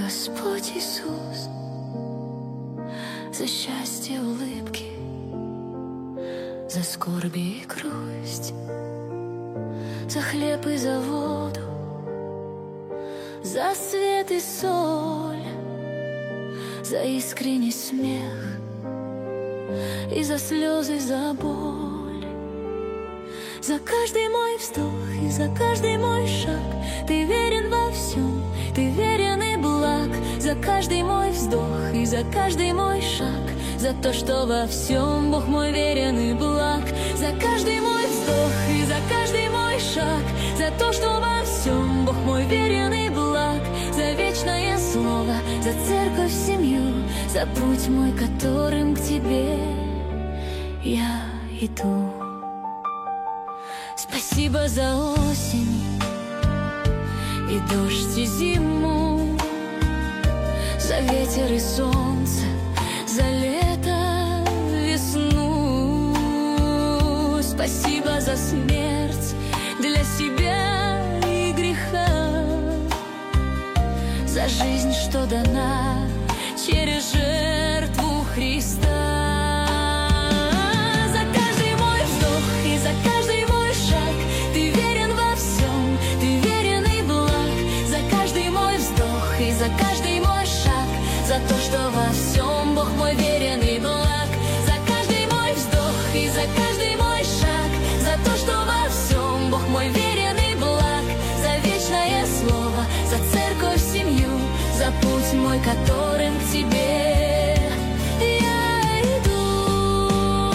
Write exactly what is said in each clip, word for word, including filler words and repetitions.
Господь Иисус, за счастье, улыбки, за скорби и грусть, за хлеб и за воду, за свет и соль, за искренний смех и за слезы, за боль, за каждый мой вздох и за каждый мой шаг. Ты верен во всем, ты верен и благ. За каждый мой вздох и за каждый мой шаг, за то, что во всем Бог мой верен и благ. За каждый мой вздох и за каждый мой шаг, за то, что во всем Бог мой верен и благ. За вечное слово, за церковь, семью, за путь мой, которым к тебе я иду. Спасибо за осень и дождь и зиму, за ветер и солнце, за лето, весну. Спасибо за смерть для себя и греха, за жизнь, что дана через жертву Христа. За каждый мой вздох и за каждый мой шаг ты верен во всем, ты верен и благ. За каждый мой вздох и за каждый мой шаг, за то, что во всем Бог мой верен и благ. За каждый мой вздох и за каждый мой шаг, за то, что во всем Бог мой верен и благ. За вечное слово, за церковь, семью, за путь мой, которым к тебе я иду.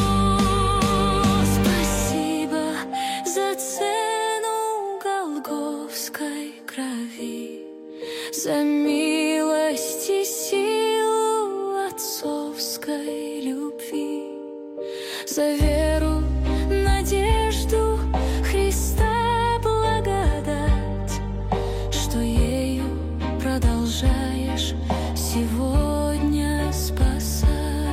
Спасибо за цену голгофской крови, за милость и силу отцовской любви, за веру, надежду, Христа благодать, что ею продолжаешь сегодня спасать.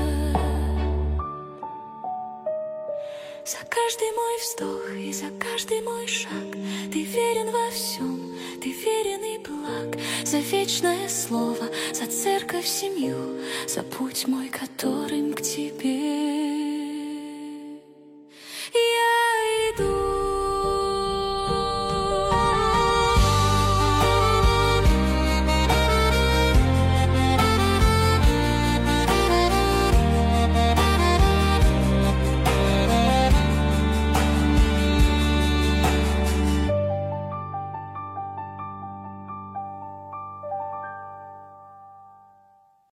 За каждый мой вздох и за каждый мой шаг ты верен во всем, ты верен и благ. За вечное слово, за церковь, семью, за путь мой, которым к тебе